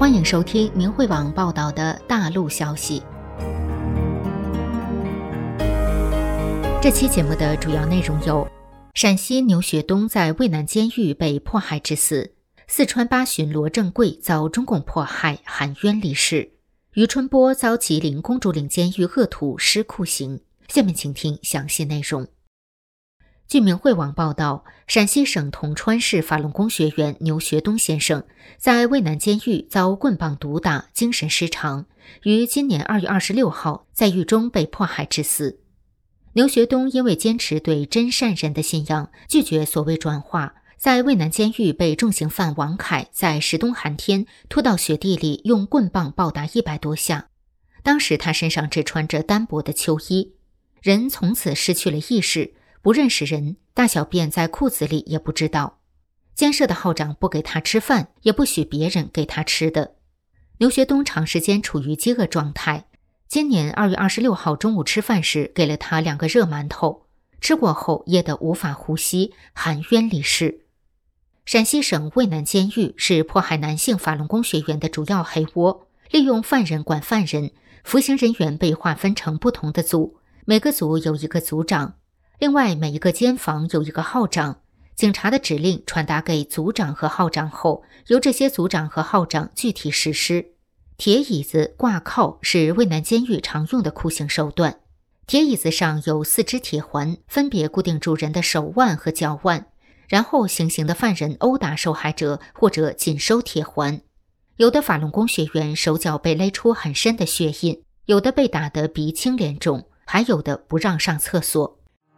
欢迎收听明慧网报道的大陆消息。这期节目的主要内容有：陕西牛学东在渭南监狱被迫害致死；四川巴旬罗正贵遭中共迫害含冤离世；于春波遭吉林公主岭监狱恶徒施酷刑。下面请听详细内容。据明慧网报道，陕西省铜川市法轮功学员牛学东先生在渭南监狱遭棍棒毒打，精神失常，于今年2月26号在狱中被迫害致死。牛学东因为坚持对真善人的信仰，拒绝所谓转化，在渭南监狱被重刑犯王凯在十冬寒天拖到雪地里用棍棒暴打100多下。当时他身上只穿着单薄的秋衣，人从此失去了意识，不认识人，大小便在裤子里也不知道。监舍的号长不给他吃饭，也不许别人给他吃的。牛学东长时间处于饥饿状态。今年2月26号中午吃饭时，给了他2个热馒头，吃过后噎得无法呼吸，含冤离世。陕西省渭南监狱是迫害男性法轮功学员的主要黑窝，利用犯人管犯人，服刑人员被划分成不同的组，每个组有一个组长，另外每一个监房有一个号长。警察的指令传达给组长和号长后，由这些组长和号长具体实施。铁椅子挂铐是渭南监狱常用的酷刑手段。铁椅子上有4只铁环，分别固定住人的手腕和脚腕，然后行刑的犯人殴打受害者或者紧收铁环。有的法轮功学员手脚被勒出很深的血印，有的被打得鼻青脸肿，还有的不让上厕所。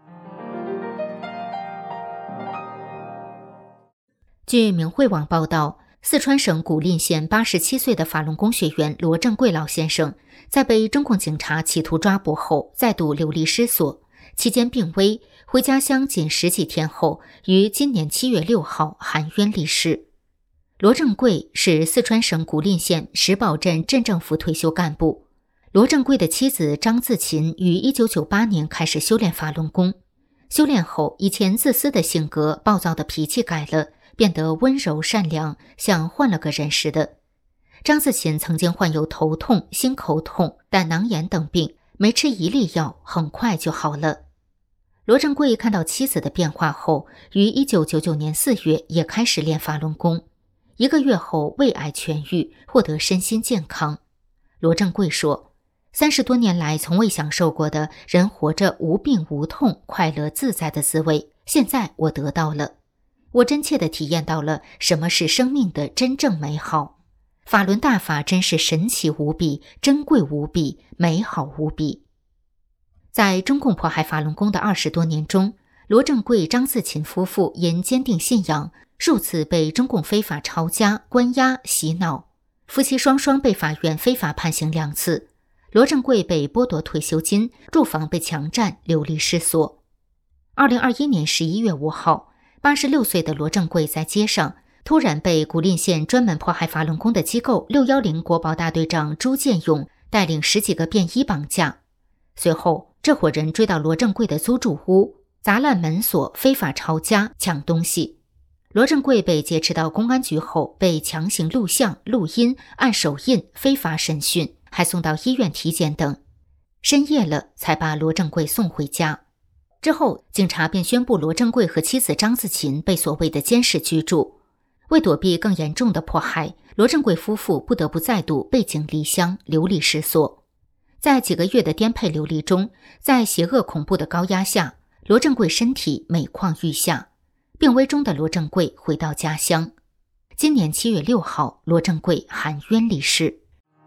据明慧网报道，四川省古蔺县87岁的法轮功学员罗正贵老先生，在被中共警察企图抓捕后，再度流离失所，期间病危，回家乡仅10几天后，于今年7月6号含冤离世。罗正贵是四川省古蔺县石宝镇镇政府退休干部。罗正贵的妻子张自勤于1998年开始修炼法轮功，修炼后，以前自私的性格、暴躁的脾气改了，变得温柔善良，像换了个人似的。张自勤曾经患有头痛、心口痛、胆囊炎等病，没吃1粒药，很快就好了。罗正贵看到妻子的变化后，于1999年4月也开始练法轮功，1个月后胃癌痊愈，获得身心健康。罗正贵说，30多年来从未享受过的人活着无病无痛、快乐自在的滋味，现在我得到了。我真切地体验到了什么是生命的真正美好。法轮大法真是神奇无比，珍贵无比，美好无比。在中共迫害法轮功的20多年中，罗正贵、张自勤夫妇因坚定信仰，数次被中共非法抄家、关押、洗脑。夫妻双双被法院非法判刑2次。罗正贵被剥夺退休金，住房被强占，流离失所。2021年11月5号，86岁的罗正贵在街上突然被古蔺县专门迫害法轮功的机构610国保大队长朱建勇带领10几个便衣绑架。随后，这伙人追到罗正贵的租住屋，砸烂门锁，非法抄家，抢东西。罗正贵被劫持到公安局后，被强行录像、录音、按手印，非法审讯，还送到医院体检等。深夜了，才把罗正贵送回家。之后，警察便宣布罗正贵和妻子张自勤被所谓的监视居住。为躲避更严重的迫害，罗正贵夫妇不得不再度背井离乡，流离失所。在几个月的颠沛流离中，在邪恶恐怖的高压下，罗正贵身体每况愈下。病危中的罗正贵回到家乡。今年7月6号，罗正贵含冤离世。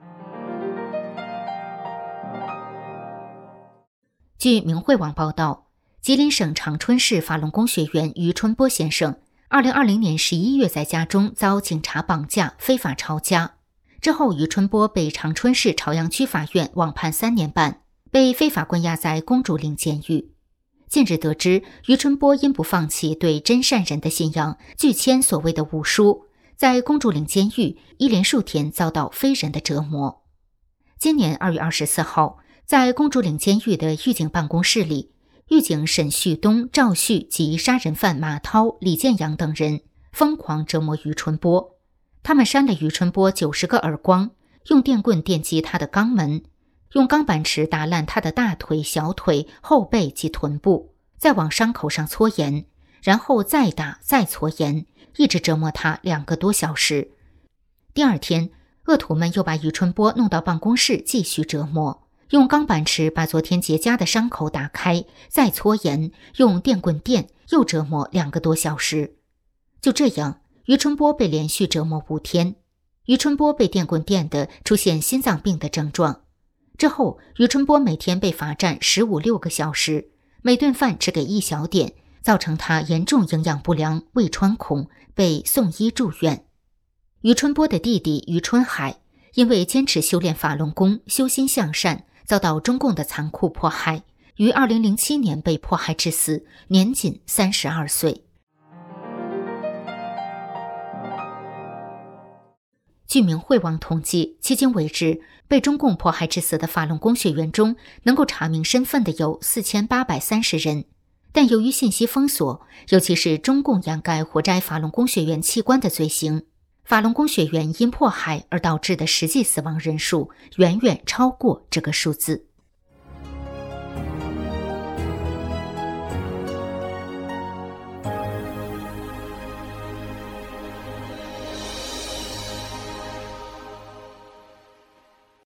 据明慧网报道，吉林省长春市法轮功学员于春波先生2020年11月在家中遭警察绑架，非法抄家。之后，于春波被长春市朝阳区法院网判3年半，被非法关押在公主岭监狱。近日得知，于春波因不放弃对真善人的信仰，拒签所谓的武书，在公主岭监狱一连数天遭到非人的折磨。今年2月24号，在公主岭监狱的狱警办公室里，狱警沈旭东、赵旭及杀人犯马涛、李建阳等人疯狂折磨于春波。 他们扇了于春波90个耳光，用电棍电击他的肛门，用钢板尺打烂他的大腿、小腿、后背及臀部，再往伤口上搓盐，然后再打再搓盐，一直折磨他2个多小时。第二天，恶徒们又把于春波弄到办公室继续折磨，用钢板尺把昨天结痂的伤口打开，再搓盐，用电棍电，又折磨2个多小时。就这样，于春波被连续折磨5天。于春波被电棍电的出现心脏病的症状。之后，于春波每天被罚站15-16个小时，每顿饭只给1小点，造成他严重营养不良、胃穿孔，被送医住院。于春波的弟弟于春海因为坚持修炼法轮功、修心向善，遭到中共的残酷迫害，于2007年被迫害致死，年仅32岁。据明慧网统计，迄今为止，被中共迫害致死的法轮功学员中，能够查明身份的有4830人。但由于信息封锁，尤其是中共掩盖活摘法轮功学员器官的罪行，法轮功学员因迫害而导致的实际死亡人数远远超过这个数字。